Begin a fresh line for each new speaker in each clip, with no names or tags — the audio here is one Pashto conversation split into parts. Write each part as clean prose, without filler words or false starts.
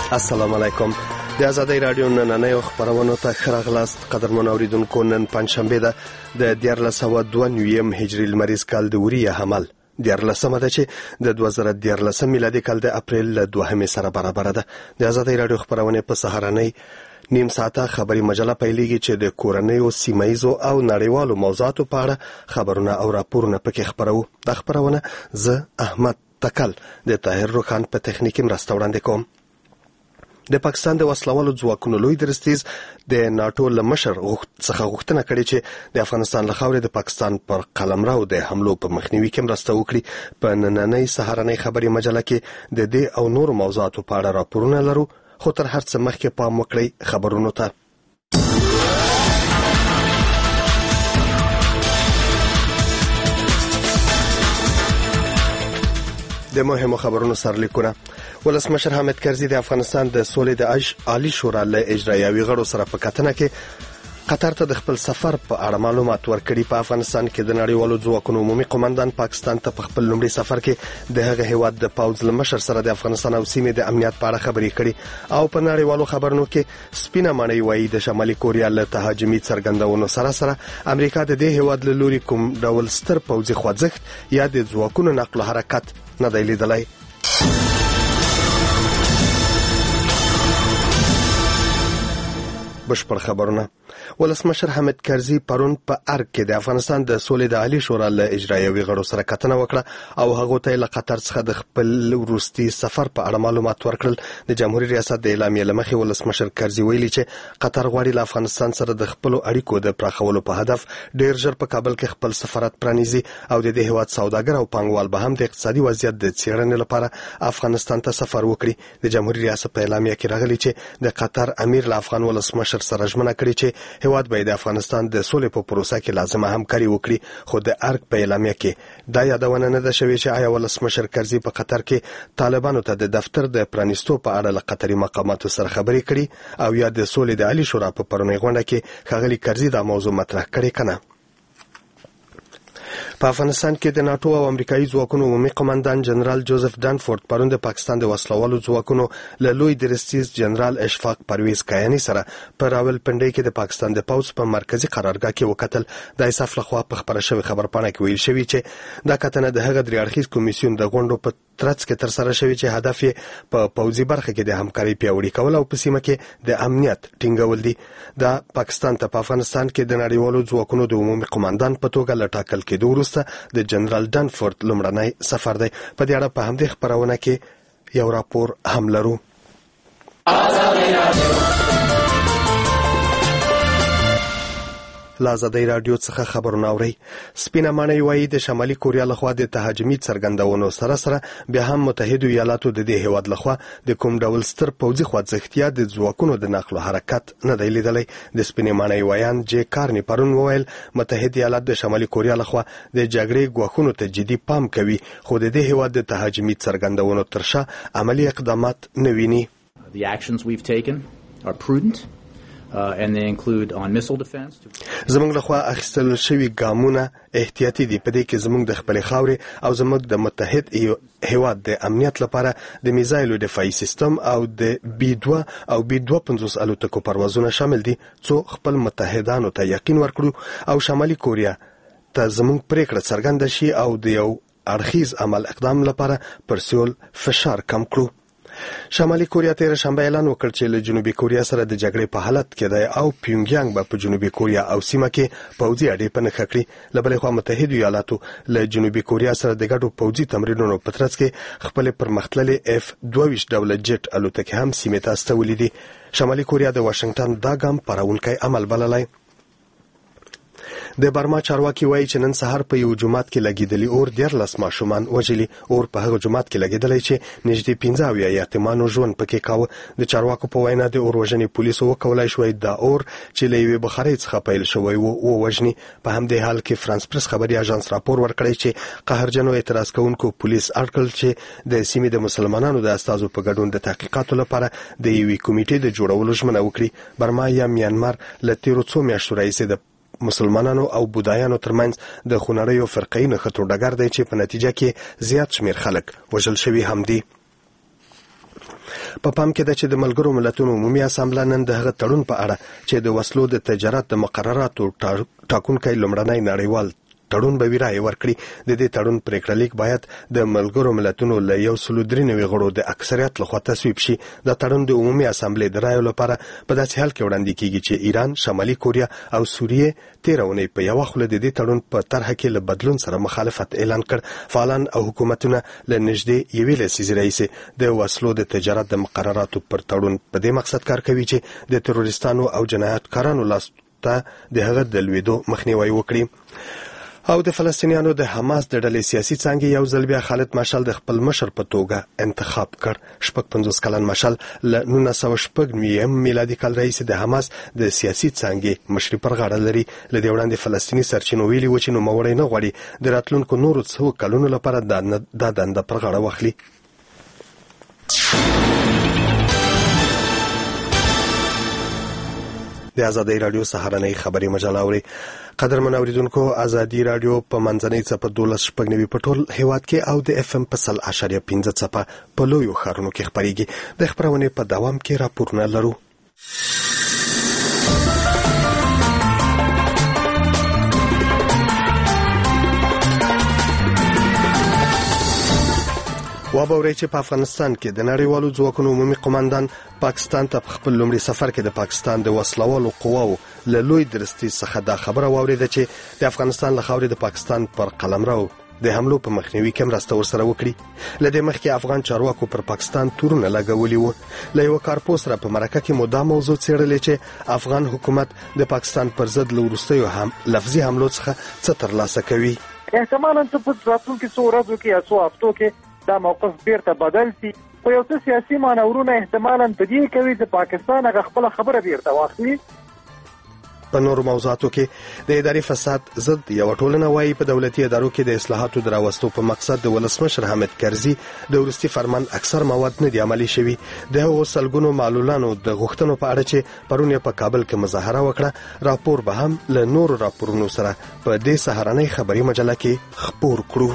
السلام علیکم. د آزادۍ رادیو نننیو خبرونو ته ښه راغلاست. قدرمن اوریدونکو، نن پنجشنبه ده د 1492 هجري لمریز کال د وریه حمل 14مه ده چې د 2013 میلادي کال د اپریل 2 سره برابر ده. د آزادۍ رادیو خبرونه په سهارنۍ نیم ساعته خبري مجله پیلېږي چې د کورنیو، سیمایزو او نړیوالو موضوعاتو په اړه خبرونه او راپورونه پکې خبرو. د خبرونه زه احمد تکل د طاهر روخان په تخنیکی مرسته وړاندې کوم. د پاکستان د وسلوالو ځواکونو لوی درستیز د ناتو له مشر څخه غوښتنه کړې چې د افغانستان له خاورې د پاکستان پر قلمرو د حملو په مخنیوي کې مرسته وکړي. په نننۍ سهارنۍ خبري مجله کې د دې او نورو موضوعاتو په اړه راپورونه لرو، خو تر هر څه مخکې پام وکړئ خبرونو ته. د مهمو خبرونو سرلیکونه. ولسمشر حامد کرزي د افغانستان د سولې د عالی شورا له اجرایوي غړو سره په کتنه کې قطر ته د خپل سفر په اړه معلومات ورکړي. په افغانستان کې د نړیوالو ځواکونو عمومي قومندان پاکستان ته په خپل لومړي سفر کې د هغه هیواد د پوځ له مشر سره د افغانستان او سیمې د امنیت په اړه خبرې کړي. او په نړیوالو خبرونو کې سپینه ماڼۍ وایي د شمالي کوریا له تهاجمي څرګندونو سره امریکا د دې هیواد له لوري کوم ډول ستر پوځي خوځښت یا د ځواکونو نقل او حرکت نه دی لیدلی. بشپړ خبرونه. ولسمشر حامد کرزي پرون په ارګ کې د افغانستان د سولې د عالی شورا له اجرایوي غړو سره کتنه وکړه او هغه ته له قطر څخه د خپل وروستي سفر په اړه معلومات ورکړل. د جمهوریت ریاست د اعلامیې لمخې ولسمشر کرزي ویلي چې قطر غواړي له افغانستان سره د خپل اړیکو د پراخولو په هدف ډیر ژر په کابل کې خپل سفارت پرانیزي او د دې هیواد سوداګر او پانګوال به هم د اقتصادي وضعیت د څېړنې لپاره افغانستان ته سفر وکړي. د جمهوریت ریاست په اعلامیه کې راغلي چې د قطر امیر له افغان ولسمشر سره ژمنه کړې چې هیواد به د افغانستان د سولې په پروسه کې لازمه همکاري وکړي. خو د ارګ په اعلامیه کې دا یادونه نه ده شوې چې آیا ولسمشر کرزي په قطر کې طالبانو ته د دفتر د پرانیستو په اړه له قطري مقاماتو سره خبرې کړي او یا د سولې د عالی شورا په پرونی غونډه کې ښاغلي کرزي دا موضوع مطرح کړې کنه. په افغانستان کې د ناتو او امریکایي ځواکونو عمومي قومندان جنرال جوزف ډانفورد پرون د پاکستان د وسلوالو ځواکونو له لوی درستیز جنرال اشفاق پرویز کایانی سره په راولپنډۍ کې د پاکستان د پوځ په مرکزی قرارګاه کې وکتل. د ایساف لخوا په خبره شوی خبرپاڼه کې ویل شوی چې دا کتنه د هغه درې اړخیز کمیسیون د غونډو په ترڅ کې تر سره شوی چې هدف یې په پوځي برخه کې د همکاري پیاوړي کول او په سیمه کې د امنیت ټینګول دي. دا پاکستان ته په افغانستان کې د نړیوالو ځواکونو د عمومي قومندان په توګه لټاکل کېدو وروسته د جنرال ډانفورد لومړنی سفر دی. په دې اړه په همدې خبرونه کې یو راپور هم لرو. آزادۍ رادیو څخه خبرونه اورئ. سپینه ماڼۍ وایي د شمالي کوریا لخوا د تهاجمي څرګندونو سره بیا هم متحده ایالاتو د دې هیواد لخوا د کوم ډول ستر پوځي خوځښت یا د ځواکونو د نقل او حرکت نه دی لیدلی. د سپینې ماڼۍ وایان جې کارني پرون وویل متحده ایالات د شمالي کوریا لخوا د جګړې ګواښونو ته جدي پام کوي، خو د دې هیواد د تهاجمي څرګندونو تر شا عملی اقدامات نه ویني.
The actions we've taken are prudent. And they include on missile defense.
زموږ لخوا اخیستل شوي ګامونه احتیاطي دي. په دې کې زموږ د خپل خاورې او زموږ د متحد هیواد د امنیت لپاره د میزایلو دفاعي سیستم او د B2 او B250 الوتکو پروازونه شامل دي، څو خپل متحدانو ته یقین ورکړو او شمالي کوریا ته زموږ پریکړه څرګنده شي او د یو اړخیز عمل اقدام لپاره پر سیول فشار کم کړو. شمالي کوریا تیر شنبه اعلان وکړ چې له جنوبي کوریا سره د جګړې په حالت کې دی او پیونګیانګ به په جنوبي کوریا او سیمه کې پوځي اډې په نښه کړي. له بلې خوا متحده ایالاتو له جنوبي کوریا سره د ګډو پوځي تمرینونو په ترڅ کې خپل پرمختللې F-22 ډوله جیټ الوتکې هم سیمې ته استولې دي. شمالي کوریا د واشنگټن دا ګام پرونکی عمل بللی. د برما چارواکي وایي چې نن سهار په یو جومات کې لګیدلی اور 14 ماشومان وژلي. اور په هغه جومات کې لګیدلی چې نږدې 15 یتیمانو ژوند پکې کاوه. د چارواکو په وینا د اور وژنې پولیسو وکولای شوی دا اور چې له یوې بخارۍ څخه پیل شوی و وژني. په همدې حال کې فرانس پریس خبري اژانس راپور ورکړی چې قهرجنو اعتراض کوونکو پولیس اټکل چې د سیمې د مسلمانانو د استازو په ګډون د تحقیقاتو لپاره د یوې کمیټې د جوړولو ژمنه وکړي. برما یا میانمار له تیرو څو میاشتو راهیسې د مسلمانانو او بودایانو ترمنځ د خونړیو فرقه‌ای نښتو ډګر دی چې په نتیجه کې زیات شمیر خلک وژل شوي هم دي. په پام کې ده چې د ملګرو ملتونو عمومي اسامبله نن د هغه تړون په اړه چې د وسلو د تجارت د مقرراتو ټاکونکی لومړنی نړیوال تړون به ویرای ورکړي. د دې تړون پریکړه لیک باید د ملګرو ملتونو له 193 غړو د اکثریت لخوا تصویب شي. دا تړون د عمومي اسامبلې د رایو لپاره په داسې حال کې وړاندې کیږي چې ایران، شمالي کوریا او سوریه 13 اونۍ په یو خله د دې تړون په طرحه کې له بدلون سره مخالفت اعلان کړ. فعالان او حکومتونه له نږدې یوې لسیزې راهیسې د وسلو د تجارت د مقرراتو پر تړون په دې مقصد کار کوي چې د تروریستانو او جنایتکارانو لاس ته د هغه د لویدو مخنیوي وکړي. او د فلسطینیانو د حماس د ډلې سیاسي څانګې یو ځل بیا خالد مشعل د خپل مشر په توګه انتخاب کړ. 50 کلن مشعل له 1906 میلادي کال راهیسې د حماس د سیاسي څانګې مشري پر غاړه لري. له دې وړاندې فلسطیني سرچینو ویلي و چې نوموړی نه غواړي د راتلونکو نورو څو کلونو لپاره دا دنده پر غاړه واخلي. د آزادۍ رادیو سهارنۍ خبري مجله اوري. قدرمن اوریدونکو، آزادۍ رادیو په منځنۍ څپه 12.9 په ټول هیواد کې او د اف ام په 100.5 څپه په لویو ښارونو کې خبريږي. د خبرونې په دوام کې راپورونه لرو. وابوري چې په افغانستان کې د نړیوالو ځواکونو عمومي قوماندان پاکستان ته په خپل لومړي سفر کې د پاکستان د وسلوالو قواو له لوی درستي څخه دا خبره واوریده چې د افغانستان له خاورې د پاکستان پر قلمرو د حملو په مخنیوي کې مرسته ورسره وکړي. لدې مخکې افغان چارواکو پر پاکستان تورونه لګولي وو. له یو کارپوس سره په مرکه کې مدام موضوع څېړلې چې افغان حکومت د پاکستان پر ضد له وروستیو لفظي حملو څخه څه ترلاسه کوي.
احتمالاً په راتلونکو څو ورځو کې یا څو هفتو کې دا موقف بیرته بدل شي. خو یو څه سیاسي مانورونه احتمالاً په دې کوي چې پاکستان هغه خپل خبره بیرته واخلي.
په نورو موضوعاتو کې د اداري فساد ضد یو ټولنه وايي په دولتي ادارو کې د اصلاحاتو دراوستو په مقصد د ولسمشر حامد کرزي د ورستي فرمان اکثر مواد نه دي عملي شوي. د هغو سلګونو معلولانو د غوښتنو په اړه چې پرون په کابل کې مظاهره وکړه، راپور به هم له نورو راپورونو سره په دې سهارنۍ خبري مجله کې خپور کړو.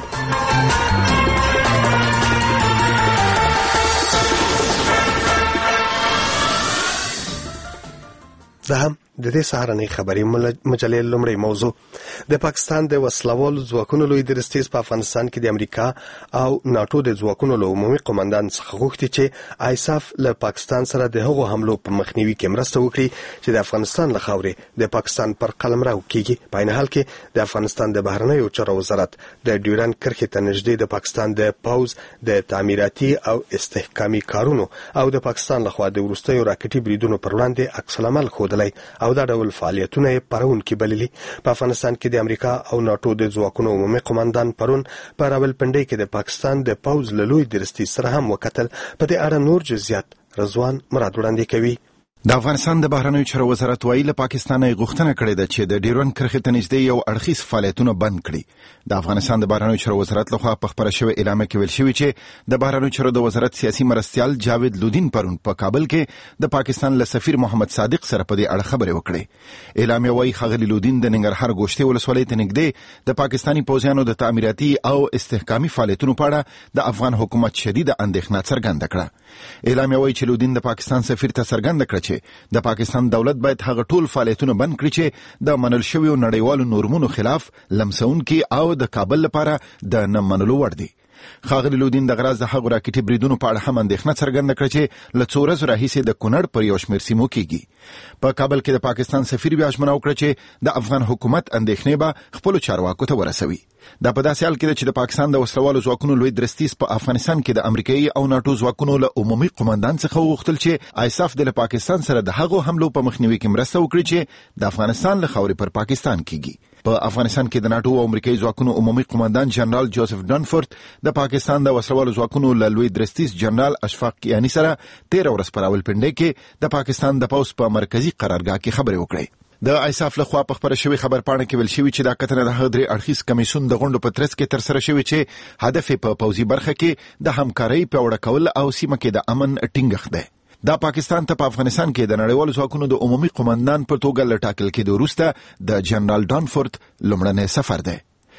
زه هم د دې سهارنۍ خبري مجلې لومړی موضوع د پاکستان د وسلوالو ځواکونو لوی درستیز په افغانستان کې د امریکا او ناتو د ځواکونو له عمومي قوماندان څخه غوښتي چې آیساف له پاکستان سره د هغو حملو په مخنیوي کې مرسته وکړي چې د افغانستان له خاورې د پاکستان پر قلمرو کېږي. په عین حال کې د افغانستان د بهرنیو چارو وزارت د ډیورند کرښې ته نږدې د پاکستان د پوز د تعمیراتي او استحکامي کارونو او د پاکستان لخوا د وروستیو راکټي بریدونو پر وړاندې عکس العمل ښودلی او دا ډول فعالیتونه یې پرونکي بللي. په افغانستان کې د امریکا او ناتو د ځواکونو عمومي قوماندان پرون په راولپنډۍ کې د پاکستان د پوز له لوی درستي سره هم وکتل. په دې اړه نور جزئیات رضوان مراد وړاندې کوي.
د افغانستان د بهرنیو چارو وزارت ویلي له پاکستان غوښتنه کړې ده چې د ډیورند کرښې ته نږدې یو اړخیز فعالیتونه بند کړي. د افغانستان د بهرنیو چارو وزارت لخوا په خبره شوې اعلامیه کې ویل شوی چې د بهرنیو چارو د وزارت سیاسي مرستیال جاوید لودین پرون په کابل کې د پاکستان له سفیر محمد صادق سره په دې اړه خبرې وکړې. اعلامیه وايي ښاغلي لودین د ننګرهار ګوشتې ولسوالۍ ته نږدې د پاکستاني پوځیانو د تعمیراتي او استحکامي فعالیتونو په اړه د افغان حکومت شدیده اندېښنه څرګنده کړه. اعلامیه وايي چې لودین د پاکستان سفیر ته څرګنده کړه چې د پاکستان دولت باید هغه ټول فعالیتونه بند کړي چې د منل شویو نړیوالو نورمونو خلاف لمسونکي او د کابل لپاره د نه منلو وړ دي. ښاغلي لودین د غراز د هغو راکټي بریدونو په اړه هم اندېښنه څرګنده کړه چې له څو ورځو راهیسې د کونړ پر یو شمېر سیمو کېږي. په کابل کې د پاکستان سفیر بیا ژمنه وکړه چې د افغان حکومت اندېښنې به خپلو چارواکو ته ورسوي. دا په داسې حال کې ده چې د پاکستان د وسلوالو ځواکونو لوی درستیز په افغانستان کې د امریکایي او ناتو ځواکونو له عمومي قوماندان څخه وغوښتل چې آیساف د پاکستان سره د هغو حملو په مخنیوي کې مرسته وکړي چې د افغانستان له خاورې پر پاکستان کېږي. په افغانستان کې د ناتو او امریکایي ځواکونو عمومي قوماندان جنرال جوزف ډانفورد د پاکستان د وسلوالو ځواکونو له لوی درستیز جنرال اشفاق کیانی سره 13 ورځې په راولپنډۍ کې د پاکستان د پوځ په مرکزی قرارګاه کې خبرې وکړې. د آیساف لخوا په خبره شوی خبرپاڼه کې ویل شوی چې دا کتنه د هغه درې اړخیز کمیسیون د غونډو په ترڅ کې ترسره شوی چې هدف په پوځي برخه کې د همکارۍ پیاوړی کول او سیمه کې د امن ټینګښت دی. دا پاکستان ته په افغانستان کې د نړیوالو ځواکونو د عمومي قوماندان په توګه له ټاکل کېدو وروسته د جنرال ډانفورد لومړنی سفر دی.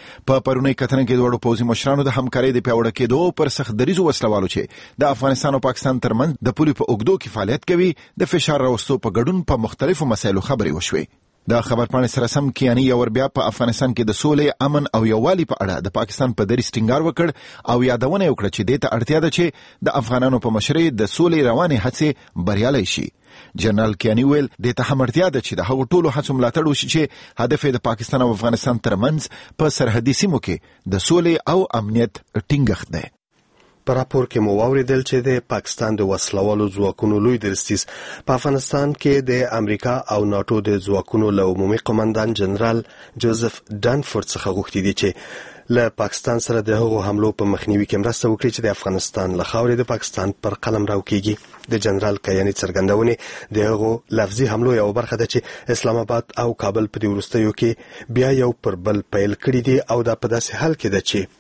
په پرونی کتنه کې دوه پوځي مشرانو د همکارۍ د پیاوړتیا کېدو پر سخت دریزو وسلوالو چې د افغانستان او پاکستان ترمنځ د پولې په اوږدو کې فعالیت کوي د فشار راوستو په ګډون په مختلفو مسایلو خبرې وشوې. د خبرپاڼې سره سم کیانی یو وربیا په افغانستان کې د سولې، امن او یووالي په اړه د پاکستان په دریځ ټینګار وکړ او یادونه وکړه چې دې ته اړتیا ده چې د افغانانو په مشرۍ د سولې روانې هڅې بریالۍ شي. جنرال کیانی ویل دې ته هم اړتیا ده چې د هغو ټولو هڅو ملاتړ وشي چې هدف د پاکستان او افغانستان ترمنځ په سرحدي سیمو کې د سولې او امنیت ټینګښت دی.
په راپور کې مو واوریدل چې د پاکستان د وسلوالو ځواکونو لوی درستیز په افغانستان کې د امریکا او ناتو د ځواکونو له عمومي قومندان جنرال جوزف ډانفورد څخه غوښتي دي چې له پاکستان سره د هغو حملو په مخنیوي کې مرسته وکړي چې د افغانستان له خاورې د پاکستان پر قلم راوکېږي. د جنرال کیانی څرګندونې د هغو لفظي حملو یو برخه ده چې اسلام آباد او کابل په دې وروستیو کې بیا یو پر بل پیل کړي دي او دا په داسې حال کې ده چې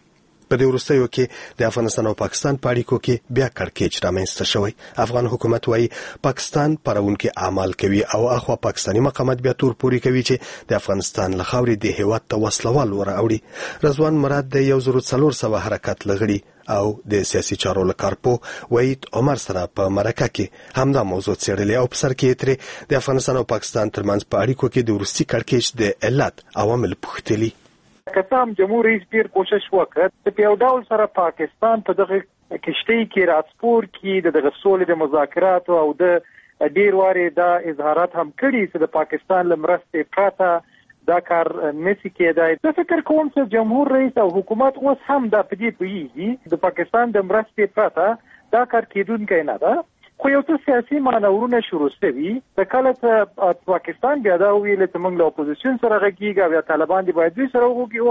په دې وروستیو کې د افغانستان او پاکستان په اړیکو کې بیا کړکېچ رامنځته شوی. افغان حکومت وايي پاکستان پرونکي اعمال کوي او اخوا پاکستاني مقامات بیا تور پوري کوي چې د افغانستان له خاورې د هیواد ته وسلوال وراوړي. رضوان مراد د 1400 حرکت لغړي او د سیاسي چارو لکارپو وحید عمر سره په مرکه کې همدا موضوع څېړلې او په سر کې ترې د افغانستان او پاکستان ترمنځ په اړیکو کې د وروستي کړکېچ د علت عوامل پوښتلي.
کسام جمهور رئیس ډیر کوشش وکړ چې په یو ډول سره پاکستان په دغه کشتۍ کې راسپور کې دغه سولې د مذاکرات او د ډیر واري دا اظهارات هم کړي چې د پاکستان لمرسته پراته دا کار نسی کېدای. زه فکر کوم چې جمهور رئیس او حکومت اوس هم دا پدې پوهیږي د پاکستان د مرسته پراته دا کار کېدونکی نه ده. خو یو څه سیاسي مانورونه شروع شوي د کله چې پاکستان بیا دا ویل چې موږ له اپوزیشن سره غږیږو او طالبان دی باید دوی سره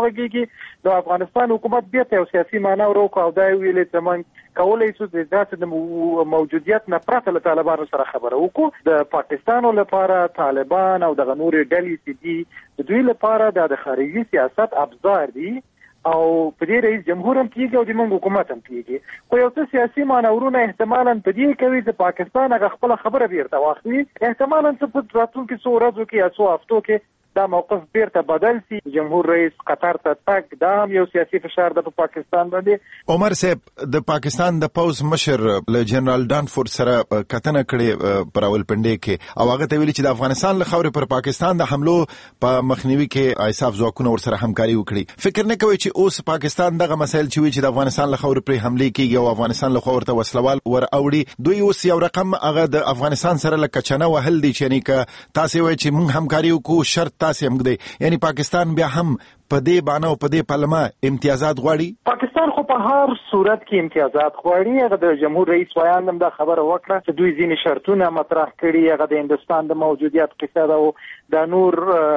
وغږیږي د افغانستان حکومت بیا یو سیاسي مانور وکړ او دا ویل چې موږ کولای شو د ذات موجودیت نه پرته له طالبانو سره خبره وکړو. د پاکستانو لپاره طالبان او د نورو ډلې چې دي د دوی لپاره د خارجي سیاست ابزار دي او په دې رئیس جمهور هم کېږي او د موږ حکومت هم کېږي. خو یو څه سیاسي مانورونه احتمالاً په دې کوي چې پاکستان هغه خپل خبره بیرته واخلي. احتمالاً څه په راتلونکي څو ورځو کې یا څو هفتو کې دا موقف بیرته بدل شي. جمهور رئیس قطر ته تګ دا هم یو سیاسي فشار ده په پاکستان باندې.
عمر صاحب د پاکستان د پوز مشر له جنرال ډانفورد سره کتنه کړې پر راولپنډي کې او هغه ته ویلي چې د افغانستان له خاورې پر پاکستان د حملو په مخنیوي کې ایساف ځواکونه ورسره همکاري وکړي. فکر نه کوي چې اوس پاکستان دغه مسایل چې د افغانستان له خاورې پر حمله کیږي او افغانستان له خاورې ته وسلوال ور اوړي دوی اوس یو رقم هغه د افغانستان سره لکه چنه وهل دي چې یعنی که تاسو وایي چې موږ همکاري وکړو شرط تاسو هم دی یعنی پاکستان بیا هم په دې باندې او په دې پلمه امتیازات غواړي.
پاکستان خو په هر صورت کې امتیازات غواړي. هغه د جمهور رئیس ویان هم دا خبره وکړه چې دوی ځینې شرطونه مطرح کړي. هغه د هندستان د موجودیت قصه ده او د نور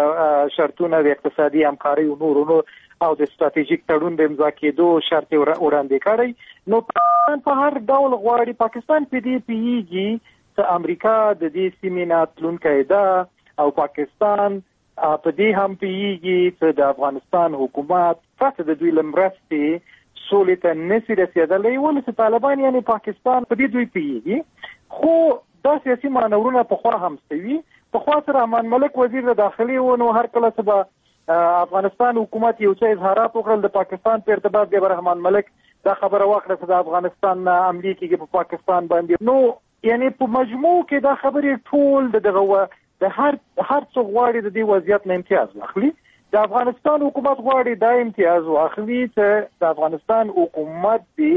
شرطونه د اقتصادي همکاري او نور او د ستراتیژیک تړون د امضا کېدو شرط وړاندې کړی. نو پاکستان په هر ډول غواړي. پاکستان په دې پیږي چې امریکا د دې سیمې نه تلونکی ده او پاکستان په دې هم پیږي چې د افغانستان حکومت پس د دوی لمرستي سولې ته نسی رسیدلی ولې چې طالبان یعنی پاکستان په دې دوی پیږي. خو دا سیاسي مانورونه په خوا هم سوي. په خوا سره رحمان ملک وزیر د داخلي و نو هر کله چې افغانستان حکومت یو څه اظهارات وکړل د پاکستان په ارتباط د رحمان ملک دا خبره واخله چې د افغانستان عملی کېږي په پاکستان باندې. نو یعنی په مجموع کې دا خبرې ټول دغه د هر څو غواړي د دې وضعیت نه امتیاز واخلي. د افغانستان حکومت غواړي دا امتیاز واخلي چې د افغانستان حکومت دی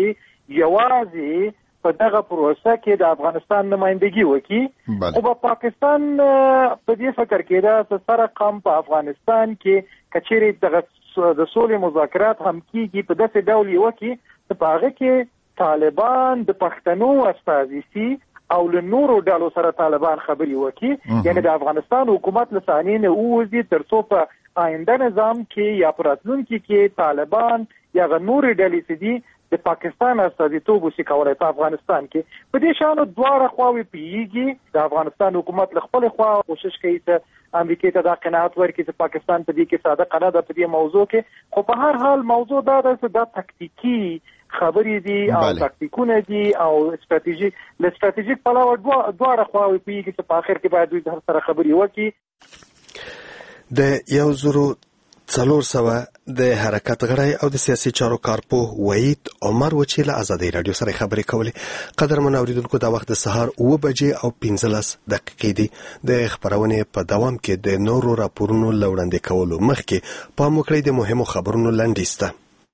یوازې په دغه پروسه کې د افغانستان نمائندګي وکړي. خو په پاکستان په دې فکر کې دا چې سره قام په افغانستان کې کچېرې د سولې مذاکرات هم کېږي په داسې ډول وکړي چې په هغه کې طالبان د پښتنو استازي سي او له نورو ډلو سره طالبان خبري وکړي. یعنی د افغانستان حکومت له صحنې نه ووځي تر څو په آینده نظام کې یا په راتلونکي کې طالبان یا نورې ډلې چې دي د پاکستان استازیتوب وشي کولای په افغانستان کې. په دې شانو دواړه خواوې پیږي. د افغانستان حکومت له خپل خوا کوشش کوي چې امریکا ته دا قناعت ورکړي چې پاکستان په دې کې صادق نه ده په دې موضوع کې. خو په هر حال موضوع دا ده چې دا تکتیکی خبرې دي او تاکتیکونه دي او استراتیژیک پلوه دواړه خواوې پیږي چې په اخر کې باید دوی سره خبرې وکړي.
د 1000 400 د حرکت غړی او د سیاسي چارو کارپوه وحید عمر و چې له ازادۍ راډیو سره خبرې کولې. قدرمن اوریدونکو، دا وخت د سهار 9 بجې او 15 دقیقې دي. د خبرونې په دوام کې د نورو راپورونو لوړاندې کولو مخکې پام وکړئ د مهمو خبرونو لنډیز ته.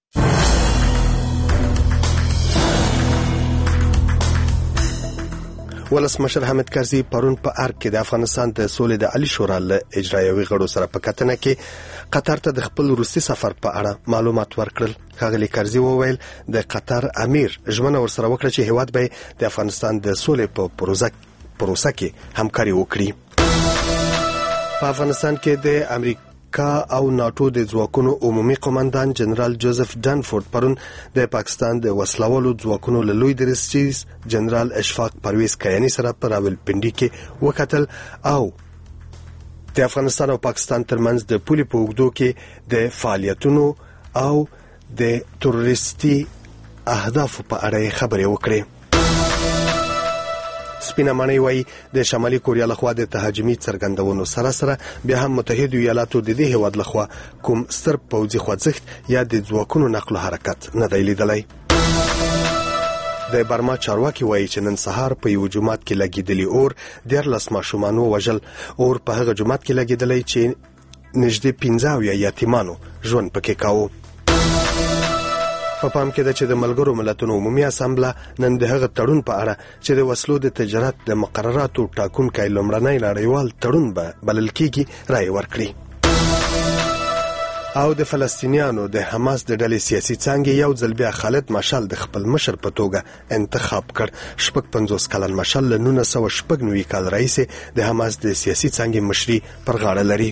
ولسمشر حامد کرزي پرون په ارګ کې د افغانستان د سولې د عالی شورا له اجرایوي غړو سره په کتنه کې قطر ته د خپل روسي سفر په اړه معلومات ورکړل. ښاغلي کرزي وویل د قطر امیر ژمنه ورسره وکړه چې هیواد به د افغانستان د سولې په پروسه کې همکاري وکړي. په افغانستان کې د امریکا او ناتو د ځواکونو عمومي قومندان جنرال جوزف ډانفورد پرون د پاکستان د وسلوالو ځواکونو له لوی درستیز جنرال اشفاق پرویز کیانی سره په راولپنډي کې وکتل او د افغانستان او پاکستان ترمنځ د پولې په اوږدو کې د فعالیتونو او د تروریستي اهدافو په اړه خبرې وکړې. سپینه ماڼۍ وایي د شمالي کوریا لخوا د تهاجمي څرګندونو سره بیا هم متحده ایالاتو د دې هیواد لخوا کوم ستر پوځي خوځښت یا د ځواکونو نقل و حرکت نه دی لیدلی. د برما چارواکي وایي چې نن سهار په یو جومات کې لګېدلی اور 14 ماشومان ووژل. اور په هغه جومات کې لګېدلی چې نږدې 15 یتیمانو ژوند پکې کاوه. په پام کې ده چې د ملګرو ملتونو عمومي اسامبله نن د هغه تړون په اړه چې د وسلو د تجارت د مقرراتو ټاکونکی لومړنی نړیوال تړون به بلل کېږي رایې ورکړي. او د فلسطینیانو د حماس د ډلې سیاسي څانګې یو ځل بیا خالد مشال د خپل مشر په توګه انتخاب کړ. 50 کلن مشال له 1990 کال راهیسې د حماس د سیاسي څانګې مشري پر غاړه لري.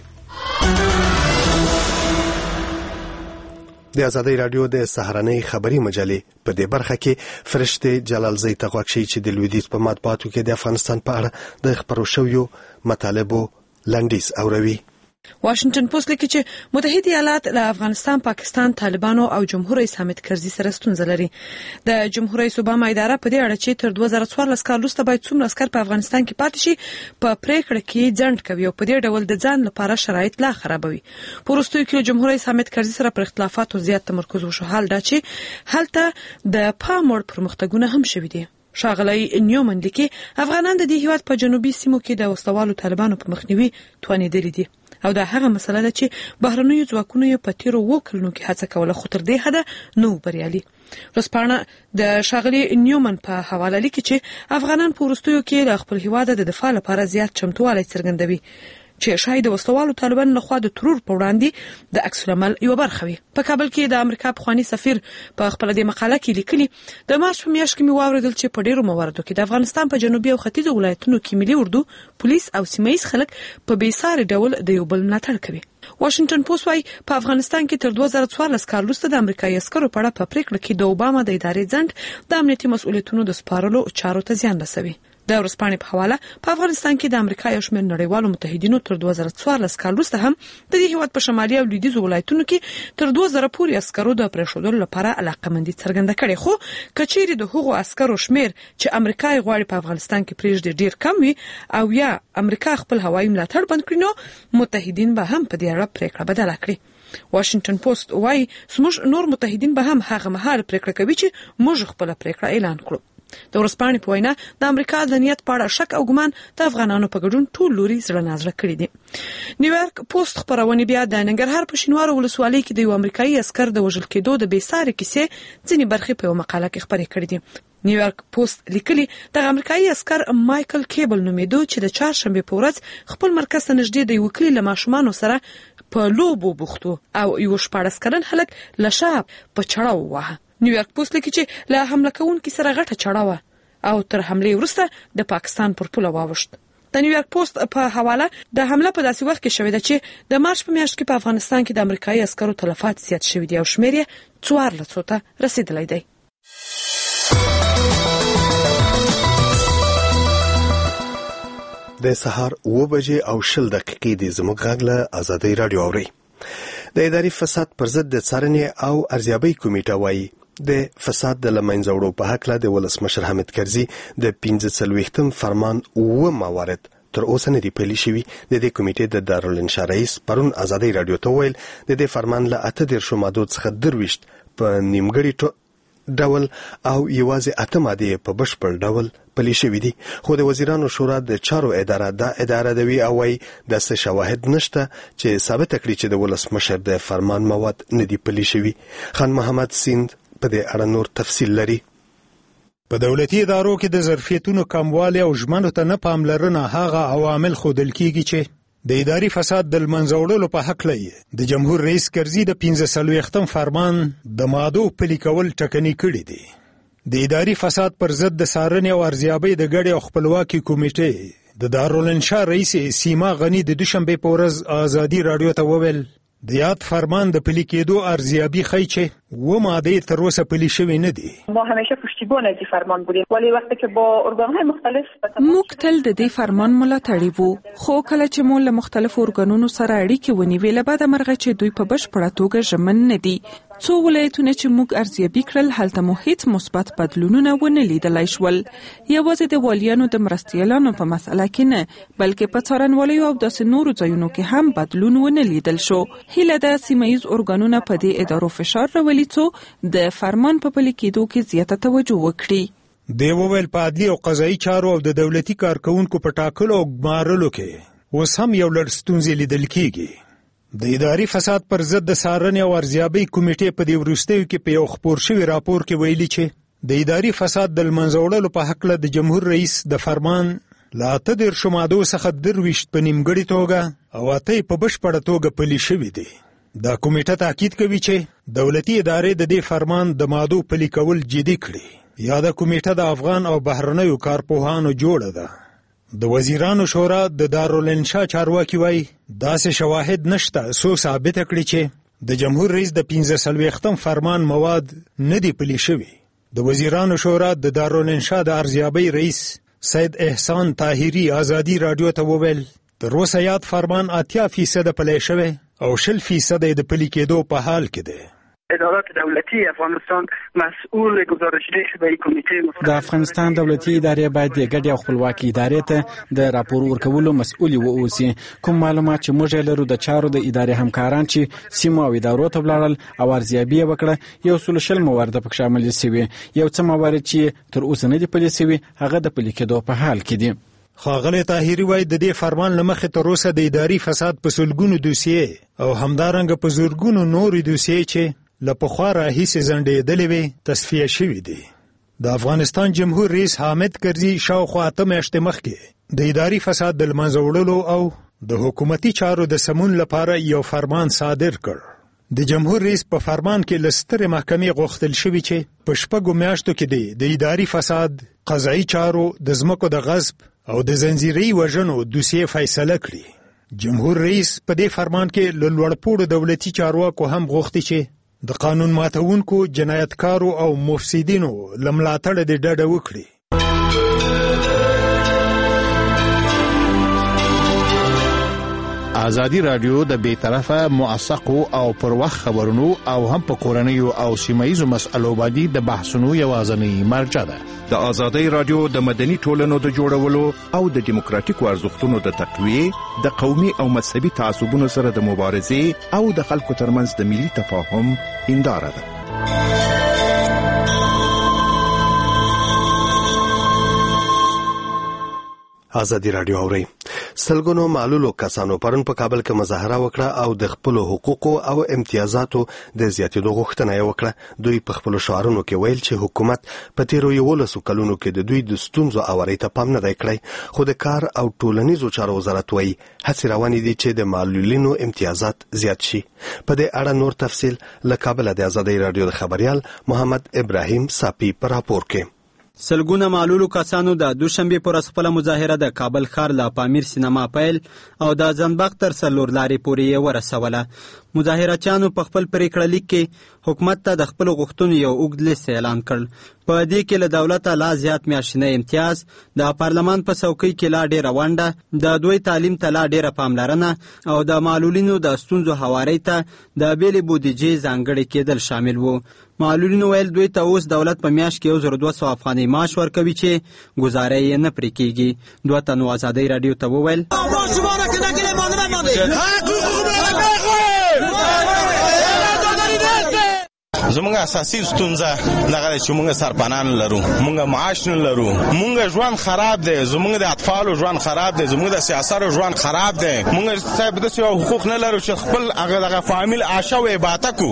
د ازادۍ راډیو د سهارنۍ خبري مجلې په دې برخه کې فرشته جلالزی ته غوښتي چې د لویدیځ په مطبوعاتو کې د افغانستان په اړه د خبرو شویو مطالبو لنډیز اوروي.
واشنگټن پوسټ لیکي چې متحده ایالات له افغانستان، پاکستان، طالبانو او جمهور رئیس حامد کرزي سره ستونزه لري. د جمهور رئیس اوباما اداره په دې اړه چې تر 2014 کال وروسته باید څومره عسکر په افغانستان کې پاتې شي په پریکړه کې ځنډ کوي او په دې ډول د ځان لپاره شرایط لا خرابوي. په وروستیو کې جمهور رئیس حامد کرزي سره پر اختلافاتو زیات تمرکز وشو. حال دا چې هلته د پام وړ پرمختګونه هم شوي دي. ښاغلی نیومن لیکي افغانان د دې هیواد په جنوبي سیمو کې د وسلوالو طالبانو په مخنیوي توانېدلي دي او دا هغه مسله ده چې بهرنیو ځواکونو یې په تیرو 2 کلونو کې هڅه کوله خو تر دې حده نو بریالي. ورځپاڼه د ښاغلي نیومن په حواله لیکي چې افغانان په وروستیو کې د خپل هیواد د دفاع لپاره زیات چمتووالی څرګندوي چې شاید د وسلوالو طالبانو لخوا د ترور په وړاندې د عکس العمل یو برخه وي. په کابل کې د امریکا پخوانی سفیر په خپل د مقاله کې لیکلي د مارچ په میاشت کې مې واوریدل چې په ډیرو مواردو کې د افغانستان په جنوبي او ختیځو ولایتونو کې ملي اردو، پولیس او سیمه‌ییز خلک په بیساري ډول د یو بل ملاتړ کوي. واشنگټن پوسټ وايي په افغانستان کې تر 2014 کال وروسته د امریکایي عسکرو په اړه په پریکړه کې د اوباما د ادارې ځنډ د امنیتي مسؤلیتونو د سپارلو چارو ته زیان رسوي. د ورځپاڼې په حواله په افغانستان کې د امریکا یو شمېر نړیوالو متحدینو تر 2014 کال وروسته هم د دې هیواد په شمالي او لویدیځو ولایتونو کې تر 2000 پورې عسکرو د پرېښودلو لپاره علاقمندي څرګنده کړې. خو کچېرې د هغو عسکرو شمېر چې امریکا یې غواړي په افغانستان کې پرېږدي ډېر کم وي او یا امریکا خپل هوایي ملاتړ بند کړي نو متحدین به هم په دې اړه پرېکړه بدله کړي. واشنگټن پوسټ وايي زموږ نور متحدین به هم هغه مهال پرېکړه کوي چې موږ خپل پرېکړه اعلان کړو. د ورځپاڼې په وینا د امریکا د نیت په اړه شک او ګمان د افغانانو په ګډون ټول لوري زړه نازړه کړي دي. نیویارک پوسټ خبرونه بیا د ننګرهار په شینوارو ولسوالۍ کې د یو امریکایي عسکر د وژل کېدو د بیساري کیسې ځینې برخې په یو مقاله کې خبرې کړې دي. نیویارک پوسټ لیکلي د امریکایي عسکر مایکل کیبل نومېدو چې د چهارشنبه په ورځ خپل مرکز ته نږدې د یو کلی له ماشومانو سره په لوبو بوختو او یو 14 کلن هلک له شا په چړاو ووهه. نیویارک پوسټ لیکي چې له حمله کوونکي سره غټه چړاوه او تر حملې وروسته د پاکستان پر پوله واوښت. د نیویارک پوسټ په حواله د حمله په داسې وخت کې شوې ده چې د مارچ په میاشت کې په افغانستان کې د امریکایي عسکرو تلفات زیات شوي دي او شمېر یې 1400 ته رسیدلی دی.
د سهار 9 بجې او 20 دقیقې د زموږ غږ له ازادۍ راډیو اوري. د اداري فساد پر ضد د څارنې او ارزیابۍ کمیټه وایي د فساد د لمنځه وړو په هکله د ولسمشر حامد کرزي د 45م فرمان 9 موارد تر اوسه نه دی پلي شوي. د دې کمیټې د دارالانشا رئیس پرون ازادي رادیو ته ویل د دې فرمان له 18 مادو څخه 23 په نیمګړي ډول او یوازې 8 ماده په بشپړ ډول پلي شوي دي. خو د وزیرانو شورا د چارو اداره دوی او وايي د څه شواهد نشته چې ثابت کړي چې د ولسمشر د فرمان مواد نه دي پلي شوي. خان محمد سیند په دې اړه نور تفصیل لري.
په دولتي ادارو کې د ظرفیتونو کموالی او ژمنو ته نه پاملرنه هغه عوامل ښودل کیږي چې د اداري فساد د منځه وړلو په حق لري د جمهور رئیس کرزي د 15 فرمان د مادو پلي کول ټکنی کړي دي. د اداري فساد پر ضد د څارنې او ارزیابۍ د ګډې او خپلواکي کمیټې د دارالانشا رئیس سیما غنی د دوشنبه په ورځ ازادي رادیو ته وویل د یاد فرمان د پلي کېدو ارزیابی ښیي چې و ماده تر اوسه پلي شوی نه دي.
ما همیشه پشتیبان از این فرمان بودیم ولی وقتی که با ارگان‌های مختلف
موږ تل د دې فرمان ملاتړي وو خو کله چې مو له مختلفو ارګانونو سره اړیکې ونیوې له بعده مرغه چې دوی په بشپړه توګه ژمن نه دي. څو ولایتونه چې موږ ارزیابي کړل هلته مو هیڅ مثبت بدلونونه ونه لیدلای شول. یوازې د والیانو د مرستیالانو په مسله کې نه بلکې په څارنوالیو او داسې نورو ځایونو کې هم بدلون ونه لیدل شو. هیله ده سیمه‌ییز ارګانونه په دې ادارو فشار راولي څو د فرمان په پلي کېدو کې زیاته توجه وکړي.
د وویل په عدلي او قضایي چارو او د دولتي کارکونکو په ټاکلو او ګمارلو کې اوس هم یو لړ ستونزې لیدل کېږي. د اداري فساد پر ضد د څارنې او ارزیابۍ کمیټې په دې وروستیو کې په یو خپور شوي راپور کې ویلي چې د اداري فساد د منځه وړلو په هکله د جمهور رئیس د فرمان له 18 مادو څخه 23 په نیمګړې توګه او 8 په بشپړه توګه پلي شوي دي. دا کمیټه تاکید کوي چې دولتي ادارې د دې فرمان د مادو پلي کول جدي کړي. یاده کمیټه د افغان او بهرنیو کارپوهانو جوړه ده. د وزیرانو شورا د دارالانشا چارواکي وایي داسې شواهد نشته څو ثابت کړي چې د جمهور رئیس د 15 فرمان مواد نه دي پلي شوي. د وزیرانو شورا د دارالانشا د ارزیابۍ رئیس سید احسان طاهري ازادي رادیو ته وویل تر اوسه یاد فرمان 80% پلی شوی او 60% د پلي کېدو په حال کې دی.
ادارات دولتی افغانستان مسئول گزارش‌دهی به کمیته
د افغانستان دولتي ادارې باید د ګډې او خپلواکي ادارې ته د راپور ورکولو مسؤل واوسي. کوم معلومات چې موږ لرو د چارو د ادارې همکاران چې سیمو او ادارو ته ولاړل او ارزیابي وکړه یو څو شل موارد پکې شامل شوي. یو څه موارد چې تر اوسه نه دي پلي شوي هغه د پلي کېدو په حال کې دي.
ښاغلی طاهري وایي د دې فرمان له مخې تر اوسه د اداري فساد په سلګونو دوسیې او همدارنګه په زرګونو نورې دوسیې چې له پخوا راهیسې ځنډېدلې وې تصفیه شوي دي. د افغانستان جمهور رئیس حامد کرزي شاوخوا 8 میاشتې مخکې د اداري فساد د منځه وړلو او د حکومتي چارو د سمون لپاره یو فرمان صادر کړ. د جمهور رئیس په فرمان کې له سترې محکمې غوښتل شوي چې په 6 میاشتو کې د اداري فساد، قضایي چارو، د ځمکو د غصب او د زنجیري وژنو دوسیې فیصله کړي. جمهور رئیس په دې فرمان کې له لوړپوړو دولتي چارواکو هم غوښتي چې د قانون ماتونکو، جنایتکارو او مفسدینو له ملاتړه د ډډه وکړي.
ازادي رادیو د بیطرفه، موثقو او پر وخت خبرونو او هم په کورنیو او سیمایي مسألو باندې د بحثونو یوازینی مرجع ده.
د ازادي رادیو د مدني ټولنو د جوړولو او د دیموکراتیکو ارزښتونو د تقویې، د قومي او مذهبي تعصبونو سره د مبارزې او د خلکو ترمنځ د ملي تفاهم هنداره ده.
ازادي رادیو اوري. سلګونو معلولو کسانو پرون په کابل کې مظاهره وکړه او د خپل حقوقو او امتیازاتو د زیاتېدو غوښتنه یې وکړه. دوی په خپل شعارونو کې ویل چې حکومت په تیرو 11 کلونو کې د دوی د ستونزو اوري ته پام نه دی کړی. خو د کار او ټولنیزو چارو وزارت وایي هڅې روانې دي چې د معلولینو امتیازات زیات شي. په دې اړه نور تفصیل له کابل د ازادي رادیو د خبريال محمد ابراهیم صافي پر راپور کې.
سلګونه معلولو کسانو د دوشنبه پر خپل مظاهره د کابل ښار له پامیر سینما پیل او د زنبق تر سلور لارې پورې ورسوله. مظاهراتچیانو په خپل پریکړه لیک کې حکومت ته د خپل غوښتنو یو اوږد لیست اعلان کړ. په دې کې له دولته لا زیات میاشتنی امتیاز، د پارلمان په څوکۍ کې لا ډېره ونډه، د دوی تعلیم ته لا ډېره پاملرنه او د معلولینو د ستونزو هوارۍ ته د بېلې بودیجې ځانګړې کېدل شامل وو. معلولینو ویل دوی ته اوس دولت په میاشت کې 1200 افغانۍ معاش ورکوي چې ګزاره یې نه پرې کېږي. دوه تنو ازادۍ راډیو ته وویل
زمونږ اساسي ستونزه دغه چې مونږ سرپناه نه لرو، مونږ معاش نه لرو، مونږ ژوند خراب دی، زمونږ د اطفالو ژوند خراب دی، زمونږ د سیاسرو ژوند خراب دی. مونږ صاحب د څه حقوق نه لرو چې خپل هغه فامیل عاشه و عبادت کو.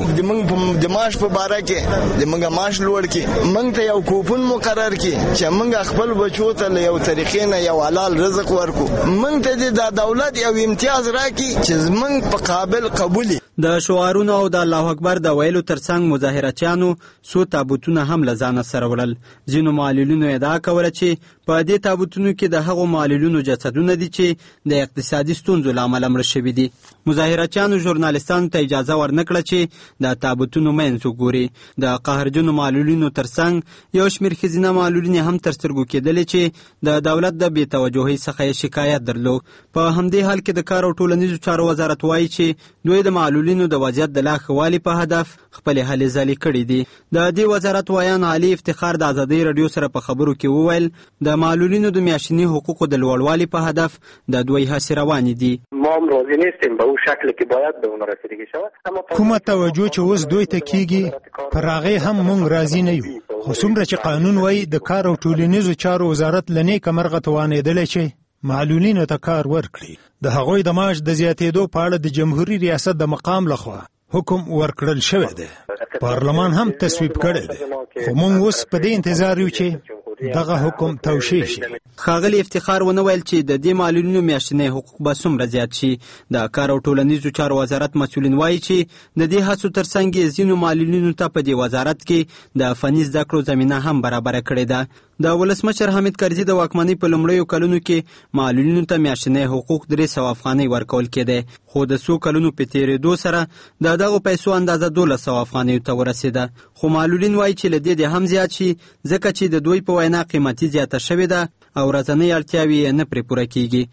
د معاش په باره کې د مونږ معاش لوړ کې مونږ ته یو کوپن مقرر کې چې مونږ خپل بچو ته له یو طریقې نه یو حلال رزق ورکو. مونږ ته د دولت یو امتیاز راکړي چې مونږ په قابل قبول.
د شعارونو او د الله اکبر د ویلو ترڅنګ مظاهراتچیانو څو تابوتونه هم له ځانه سره وړل. ځینو معلولینو ادعا کوله چې په دې تابوتونو کې د هغو معلولینو جسدونه دي چې د اقتصادي ستونزو له امله مړه شوي دي. مظاهراتچیانو ژورنالستانو ته اجازه ورنکړه چې د تابوتونو منځ وګوري. د قهرجنو معلولینو ترڅنګ یو شمېر ښځینه معلولینې هم تر سترګو کېدلې چې د دولت د بې توجهۍ څخه یې شکایت درلود. په همدې حال کې د کار او ټولنیزو چارو وزارت وایي چې دوی د معلولینو د وضعیت د لا ښه والي په هدف خپلې هلې ځلې کړې دي. د دې وزارت ویان علي افتخار د ازادۍ راډیو سره په خبرو کې وویل د معلولینو د میاشتني حقوقو د لوړوالي په هدف د دوی هڅې روانې دي.
ما هم راضي نیستیم به اون شکلی که باید به اون رسیدگی شود.
کومه توجه چې اوس دوی ته کیږي پر هغې هم موږ راضي نه یو. خو څومره چې قانون وایي د کار او ټولنیزو چارو وزارت له نیکه مرغه توانېدلی چې معلولینو ته کار ورکړي. د هغوی د معاش د زیاتېدو په اړه د جمهوریت ریاست د مقام لخوا حکم ورکړل شوی دی. پارلمان هم تصویب کړی دی. خو موږ اوس په دې انتظار یو چې دغه حکم توشیح شي.
ښاغلي افتخار ونه ویل چې د دې معلولینو میاشتنی حقوق به څومره زیات شي. د کار او ټولنیزو چارو وزارت مسؤلین وایي چې د دې هڅو ترڅنګ یې ځینو معلولینو ته په دې وزارت کې د فني زده کړو زمینه هم برابره کړې ده. د ولسمشر حامد کرزي د واکمنۍ په لومړیو کلونو کې معلولینو ته میاشتنی حقوق 300 افغانۍ ورکول کېده. خو د څو کلونو په تېرېدو سره د دغو پیسو اندازه 1200 افغانیو ته ورسېده. خو معلولین وایي چې له دې هم زیات شي ځکه چې د دوی په وینا قیمتي زیاته شوې ده او ورځنۍ اړتیاوې یې نه پرې پوره کېږي.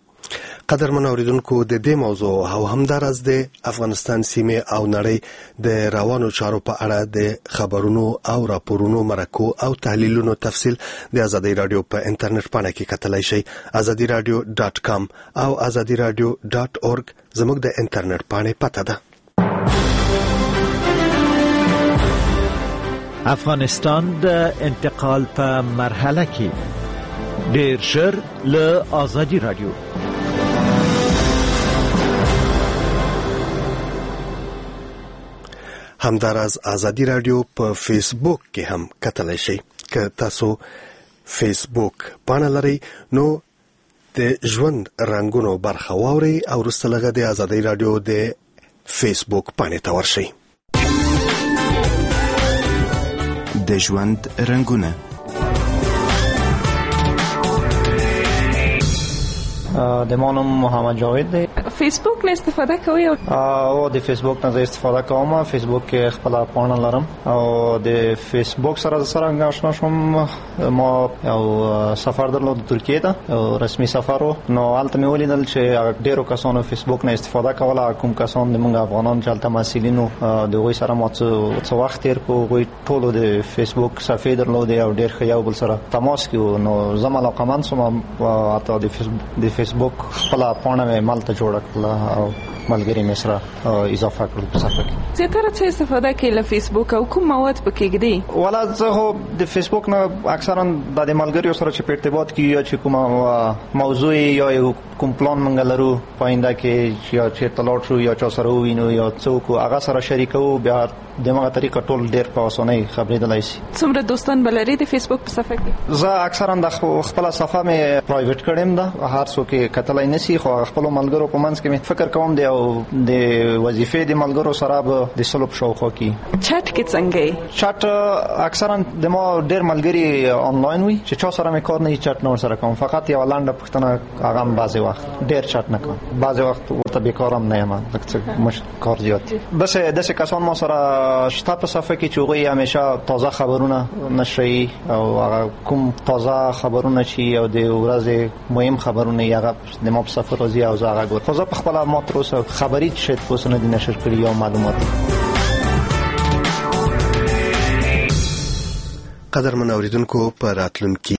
قدرمن اوریدونکو د دې موضوع او همداراز د افغانستان سیمې او نړۍ د روانو چارو په اړه د خبرونو او راپورونو مرکو او تحلیلونو تفصیل د ازادي رادیو په انټرنیټ پاڼه کې کتلای شئ. azadiradio.com او azadiradio.org زموږ د انټرنیټ پاڼې پته ده.
افغانستان د انتقال په مرحله کې ډیر ژر له ازادي رادیو.
همداراز ازادي رادیو په فیسبوک کې هم کتلای شئ. که تاسو فیسبوک پاڼه لرئ نو د ژوند رنگونو برخه واورئ او وروسته لږه د ازادي رادیو د فیسبوک پاڼې ته ورشئ.
د ژوند رنگونه
د ما نوم محمد جاوید دی.
فیسبوک نه استفاده کوئ؟
او د فیسبوک نه زه استفاده کوم. فیسبوک کې خپل پاڼه لرم او د فیسبوک سره څنګه آشنا شوم. ما یو سفر درلود ترکیه ته، یو رسمي سفر و. نو هلته مې ولیدل چې ډېرو کسانو فیسبوک نه استفاده کوله. کوم کسان د موږ افغانان چې هلته مسؤلینو د هغوی سره ما څه وخت تېر کړو. هغوی ټولو د فیسبوک صفحې درلودې او ډېر ښه یو بل سره تماس کې وو. نو زه هم علاقمند شوم حتی د فیسبوک خپله پاڼه مې مالته جوړه کړله او ملګري مې سره اضافه کړل په صفحه کې.
زیاتره څه استفاده کوي له فیسبوک او کوم مواد پکې ږدي؟
والا زه خو د فیسبوک نه اکثرا د ملګریو سره چې په ارتباط کې یا چې کومه موضوع یا کوم پلان موږ لرو په آینده کې یا چېرته لاړ شو یا چا سره ووینو یا څوک هغه سره شریکوو، بیا دغه طریقه ټول ډېر په اسانۍ خبرېدلی شي.
څومره دوستان به لري د فیسبوک په صفحه کې؟
زه اکثرا د خپله صفحه مې پرایویټ کړې ده، هر څوک یې کتلی نه شي. خو خپلو ملګرو په منځ کې مې فکر کوم د او د وظیفې د ملګرو سره به د سلوب شاوخوا کې
چټ کې څنګه
چټ اکثرا د ما ډېر ملګري آنلاین وي چې چا سره مې کار نه چټ نور سره کوم فقط یو لاندې پښتنه هغه بعضي وخت ډېر چټ نه کوم بعضي وخت ورته بیکارم نه یم لکه مش کار زیات بس داسې کسان ما سره شته په صفحه کې چې هغوی همیشه تازه خبرونه نشري او هغه کوم تازه خبرونه چې او د ورځې مهم خبرونه هغه د ما په صفحه راځي او زه هغه ګورم خو زه په خپله ما تر اوسه خبري شاید اوس نه دي نشر کړي یا معلومات
قدرمن اوریدونکو په راتلونکي